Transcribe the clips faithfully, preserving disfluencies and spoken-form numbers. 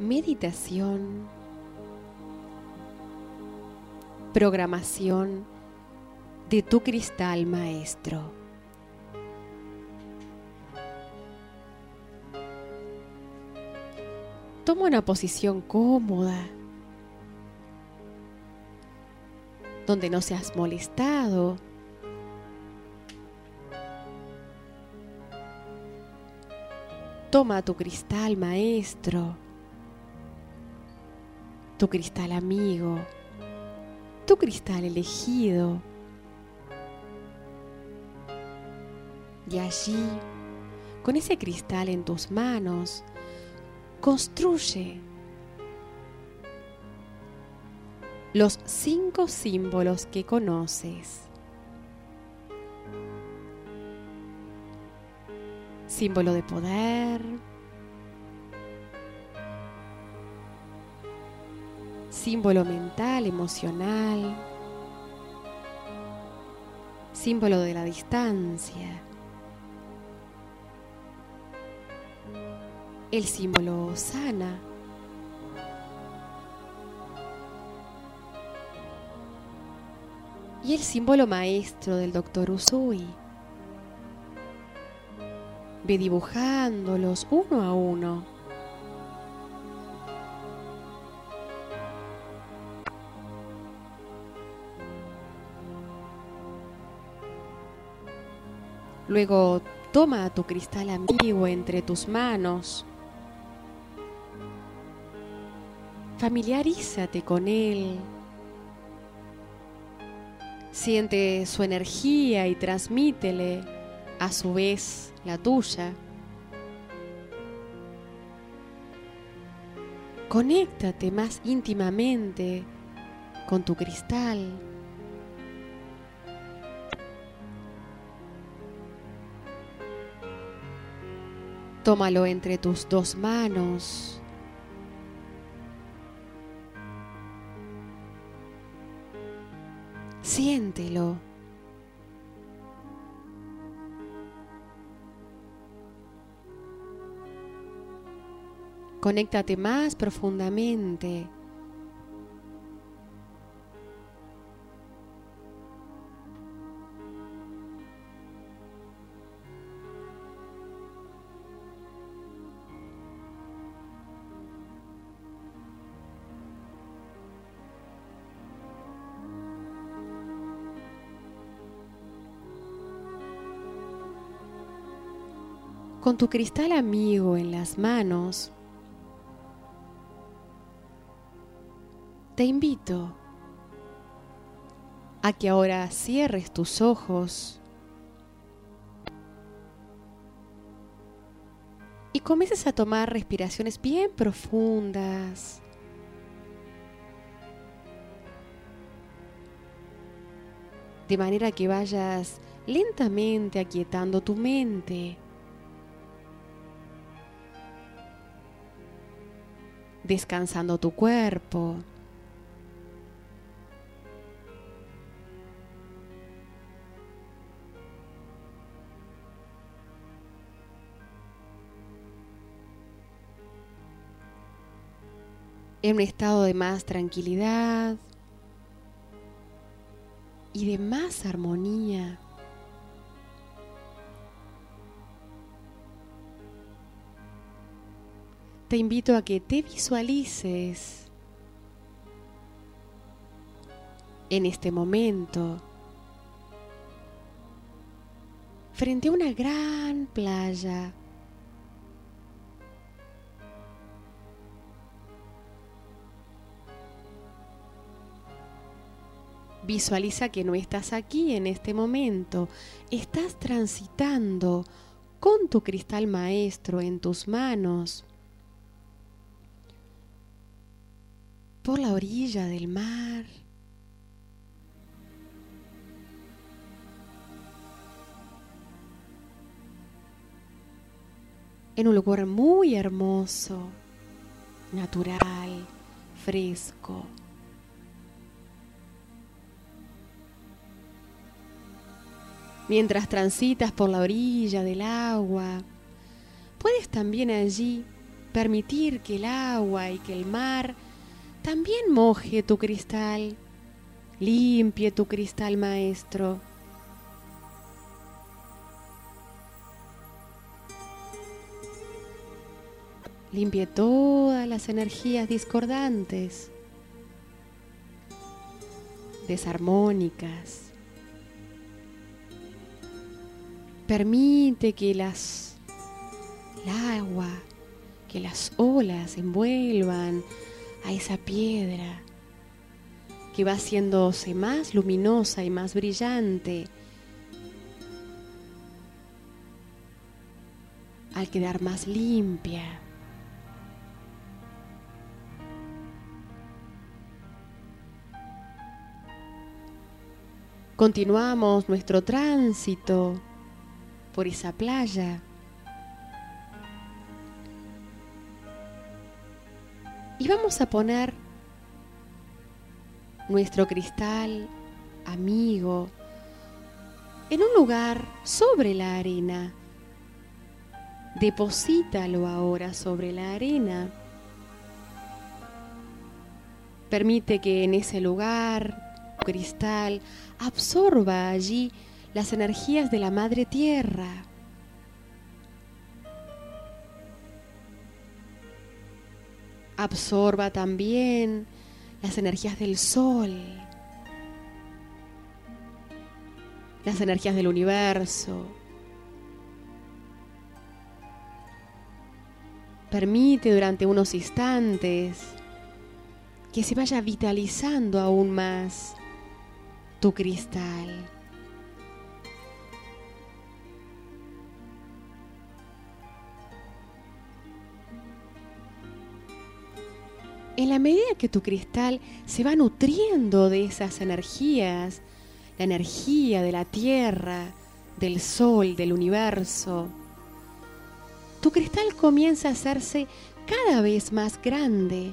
meditación, programación de tu cristal maestro. Toma una posición cómoda, donde no seas molestado. Toma tu cristal maestro, tu cristal amigo, tu cristal elegido. Y allí, con ese cristal en tus manos, construye los cinco símbolos que conoces. Símbolo de poder, símbolo mental, emocional, símbolo de la distancia, el símbolo sana, y el símbolo maestro del doctor Usui. Ve dibujándolos uno a uno. Luego toma a tu cristal amigo entre tus manos. Familiarízate con él. Siente su energía y transmítele a su vez la tuya. Conéctate más íntimamente con tu cristal. Tómalo entre tus dos manos. Siéntelo. Conéctate más profundamente. Con tu cristal amigo en las manos, te invito a que ahora cierres tus ojos y comiences a tomar respiraciones bien profundas. De manera que vayas lentamente aquietando tu mente. Descansando tu cuerpo. En un estado de más tranquilidad y de más armonía. Te invito a que te visualices en este momento frente a una gran playa. Visualiza que no estás aquí en este momento, estás transitando con tu cristal maestro en tus manos por la orilla del mar. En un lugar muy hermoso, natural, fresco. Mientras transitas por la orilla del agua, puedes también allí permitir que el agua y que el mar también moje tu cristal, limpie tu cristal maestro. Limpie todas las energías discordantes, desarmónicas. Permite que las, el agua, que las olas envuelvan a esa piedra que va haciéndose más luminosa y más brillante al quedar más limpia. Continuamos nuestro tránsito por esa playa. Y vamos a poner nuestro cristal amigo en un lugar sobre la arena. Deposítalo ahora sobre la arena. Permite que en ese lugar tu cristal absorba allí las energías de la Madre Tierra. Absorba también las energías del Sol, las energías del universo. Permite durante unos instantes que se vaya vitalizando aún más tu cristal. En la medida que tu cristal se va nutriendo de esas energías, la energía de la tierra, del sol, del universo, tu cristal comienza a hacerse cada vez más grande.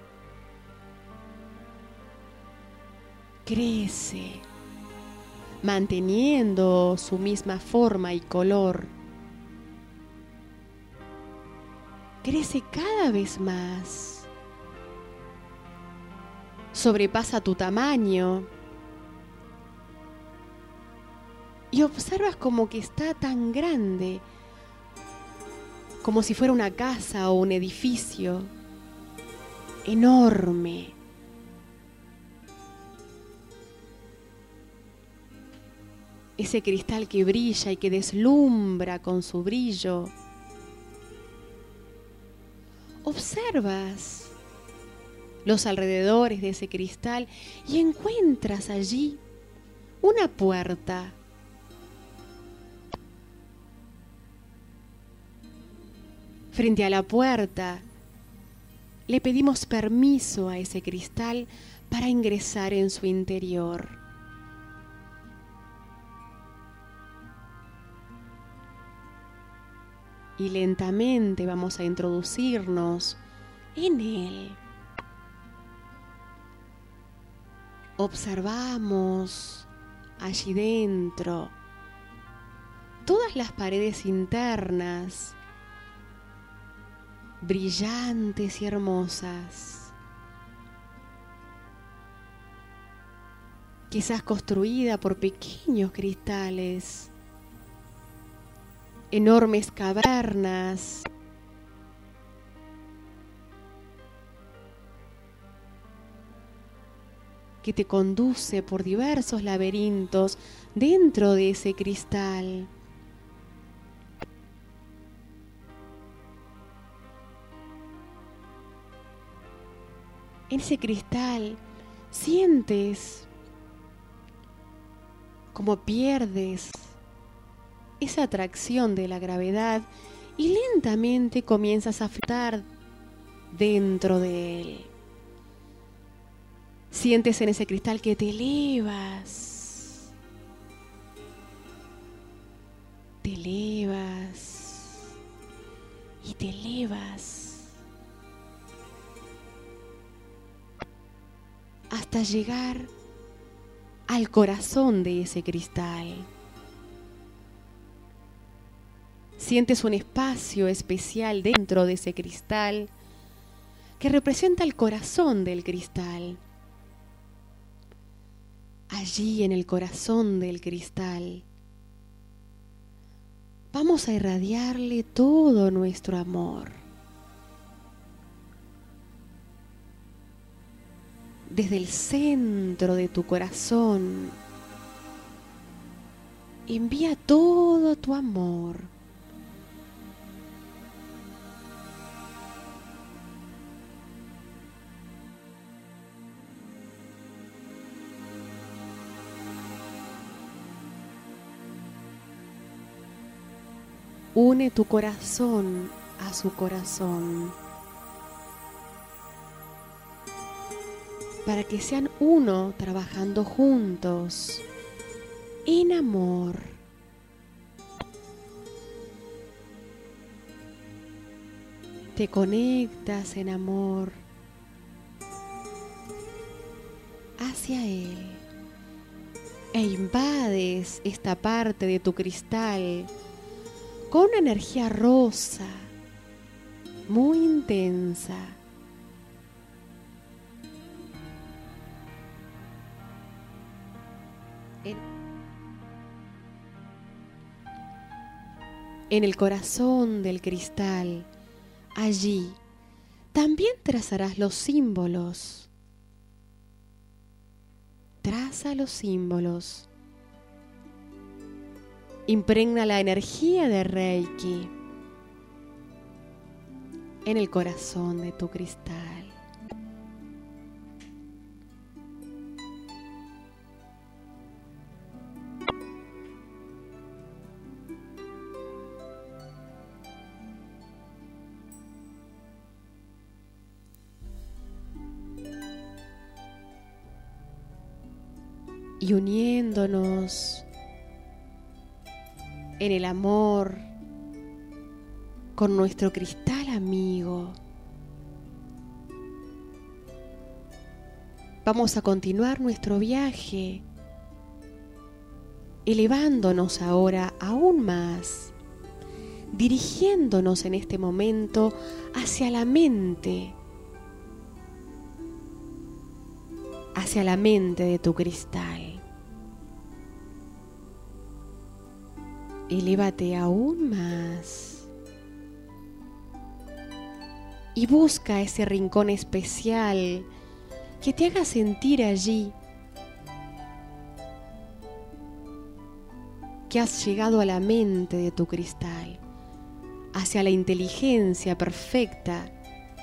Crece, manteniendo su misma forma y color. Crece cada vez más. Sobrepasa tu tamaño y observas como que está tan grande, como si fuera una casa o un edificio enorme. Ese cristal que brilla y que deslumbra con su brillo. Observas los alrededores de ese cristal y encuentras allí una puerta. Frente a la puerta le pedimos permiso a ese cristal para ingresar en su interior. Y lentamente vamos a introducirnos en él. Observamos allí dentro todas las paredes internas, brillantes y hermosas, quizás construida por pequeños cristales, enormes cavernas, que te conduce por diversos laberintos dentro de ese cristal. En ese cristal sientes como pierdes esa atracción de la gravedad y lentamente comienzas a flotar dentro de él. Sientes en ese cristal que te elevas, te elevas y te elevas hasta llegar al corazón de ese cristal. Sientes un espacio especial dentro de ese cristal que representa el corazón del cristal. Allí en el corazón del cristal vamos a irradiarle todo nuestro amor. Desde el centro de tu corazón, envía todo tu amor. Une tu corazón a su corazón para que sean uno trabajando juntos en amor. Te conectas en amor hacia Él e invades esta parte de tu cristal con una energía rosa, muy intensa. En, en el corazón del cristal, allí, también trazarás los símbolos. Traza los símbolos. Impregna la energía de Reiki en el corazón de tu cristal. Y uniéndonos en el amor con nuestro cristal amigo, vamos a continuar nuestro viaje, elevándonos ahora aún más, dirigiéndonos en este momento hacia la mente, hacia la mente de tu cristal. Elévate aún más y busca ese rincón especial que te haga sentir allí que has llegado a la mente de tu cristal, hacia la inteligencia perfecta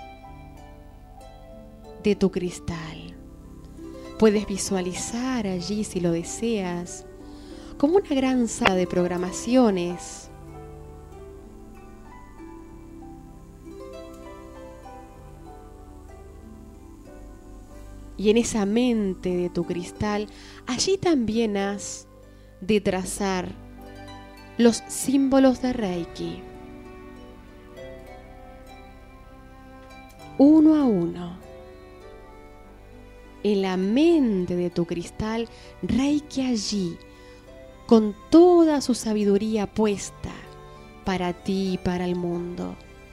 de tu cristal. Puedes visualizar allí, si lo deseas, como una gran sala de programaciones. Y en esa mente de tu cristal, allí también has de trazar los símbolos de Reiki. Uno a uno. En la mente de tu cristal, Reiki allí, con toda su sabiduría puesta para ti y para el mundo.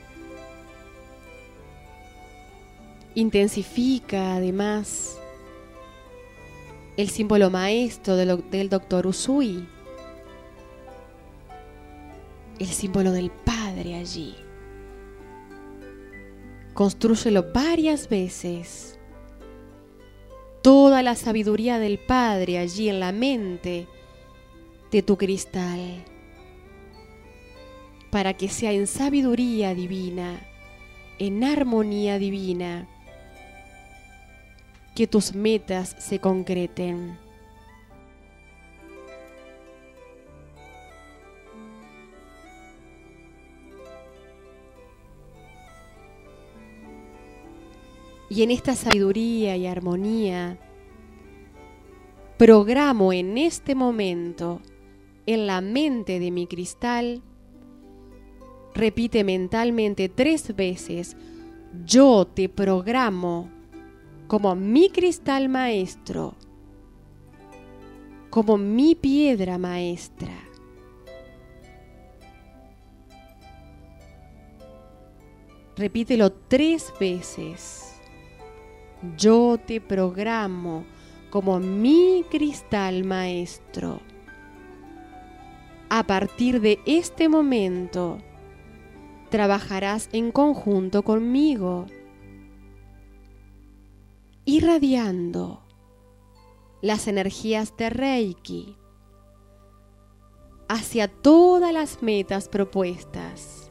Intensifica además el símbolo maestro del, del doctor Usui, el símbolo del Padre allí. Constrúyelo varias veces. Toda la sabiduría del Padre allí en la mente de tu cristal, para que sea en sabiduría divina, en armonía divina, que tus metas se concreten. Y en esta sabiduría y armonía, programo en este momento en la mente de mi cristal, repite mentalmente tres veces: yo te programo como mi cristal maestro, como mi piedra maestra. Repítelo tres veces. Yo te programo como mi cristal maestro. A partir de este momento, trabajarás en conjunto conmigo, irradiando las energías de Reiki hacia todas las metas propuestas.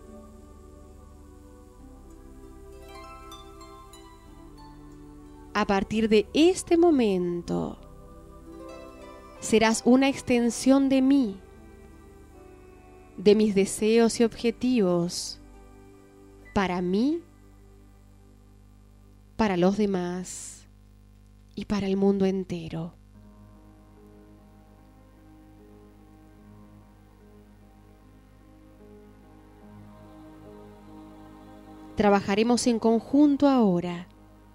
A partir de este momento, serás una extensión de mí, de mis deseos y objetivos, para mí, para los demás y para el mundo entero. Trabajaremos en conjunto ahora.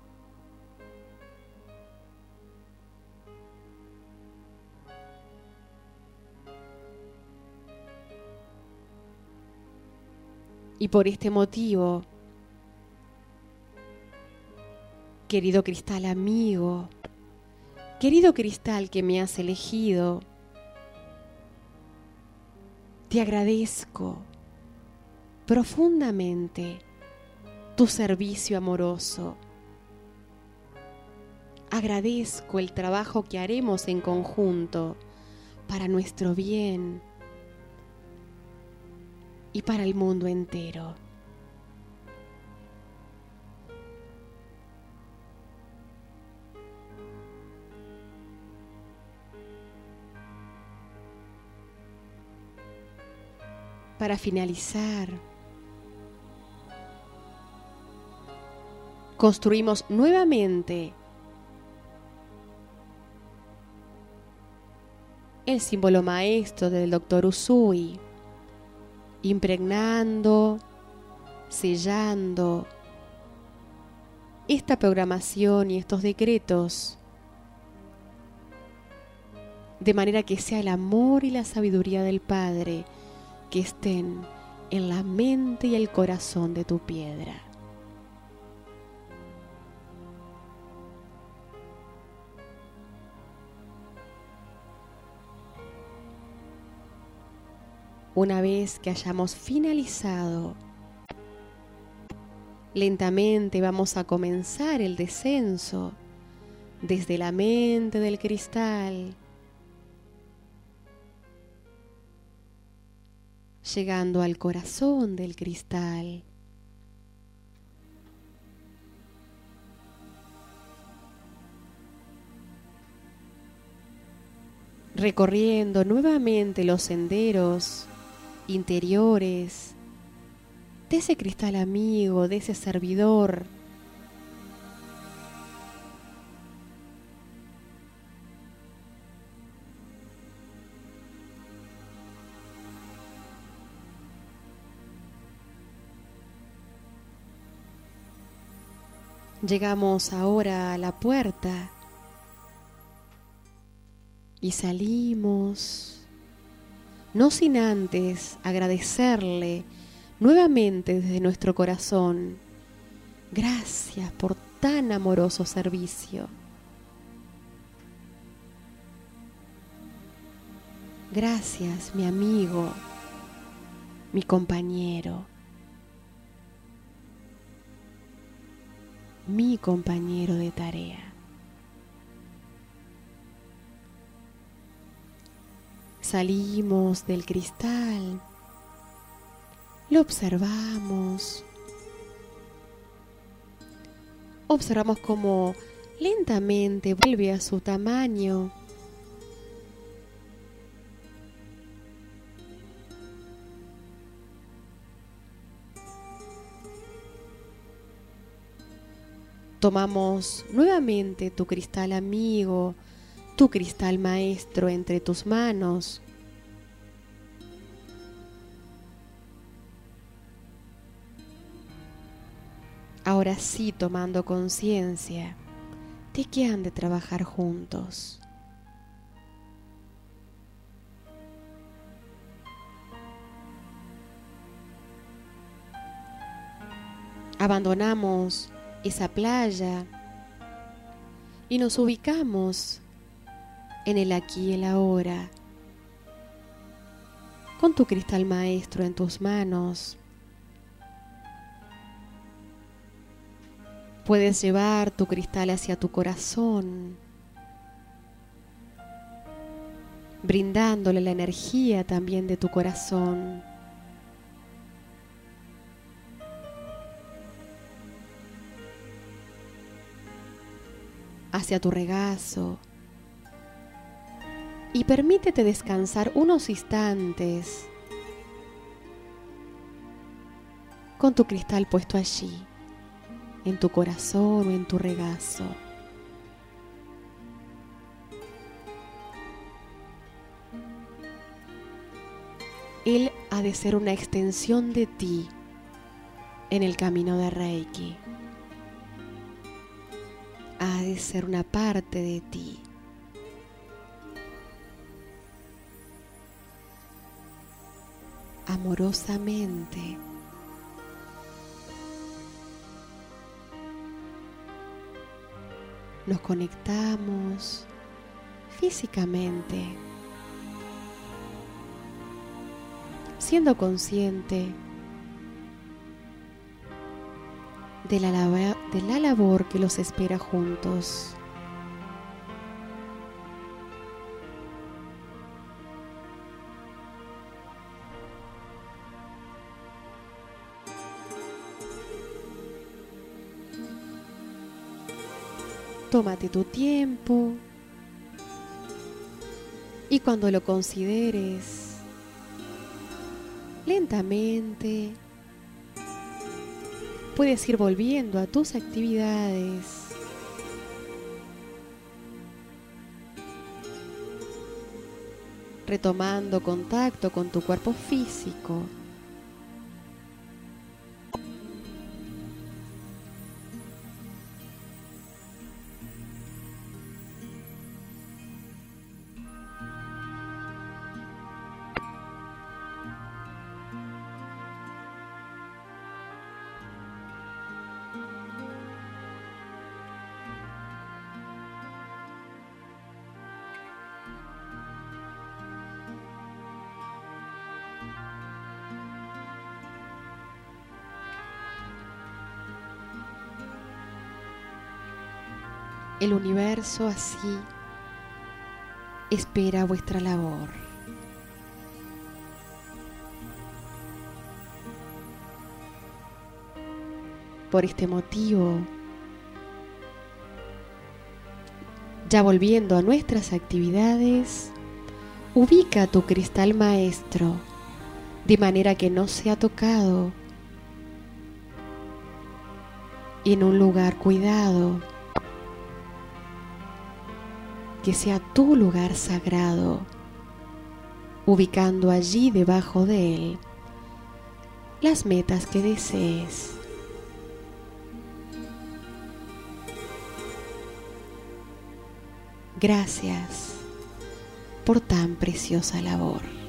Y por este motivo, querido cristal amigo, querido cristal que me has elegido, te agradezco profundamente tu servicio amoroso. Agradezco el trabajo que haremos en conjunto para nuestro bien y para el mundo entero. Para finalizar, construimos nuevamente el símbolo maestro del doctor Usui, impregnando, sellando esta programación y estos decretos, de manera que sea el amor y la sabiduría del Padre que estén en la mente y el corazón de tu piedra. Una vez que hayamos finalizado, lentamente vamos a comenzar el descenso desde la mente del cristal, llegando al corazón del cristal. Recorriendo nuevamente los senderos interiores de ese cristal amigo, de ese servidor. Llegamos ahora a la puerta y salimos, no sin antes agradecerle nuevamente desde nuestro corazón. Gracias por tan amoroso servicio. Gracias, mi amigo, mi compañero, mi compañero de tarea. Salimos del cristal, lo observamos, observamos cómo lentamente vuelve a su tamaño. Tomamos nuevamente tu cristal amigo, tu cristal maestro entre tus manos. Ahora sí, tomando conciencia de que han de trabajar juntos. abandonamos esa playa y nos ubicamos en el aquí y el ahora, con tu cristal maestro en tus manos. Puedes llevar tu cristal hacia tu corazón, brindándole la energía también de tu corazón. Hacia tu regazo. Y permítete descansar unos instantes con tu cristal puesto allí, en tu corazón o en tu regazo. Él ha de ser una extensión de ti en el camino de Reiki. Ha de ser una parte de ti. Amorosamente. Nos conectamos físicamente, siendo consciente de la, lab- de la labor que los espera juntos. Tómate tu tiempo y cuando lo consideres, lentamente puedes ir volviendo a tus actividades. Retomando contacto con tu cuerpo físico. El universo así espera vuestra labor. Por este motivo, ya volviendo a nuestras actividades, ubica tu cristal maestro de manera que no sea tocado en un lugar cuidado, que sea tu lugar sagrado, ubicando allí debajo de él las metas que desees. Gracias por tan preciosa labor.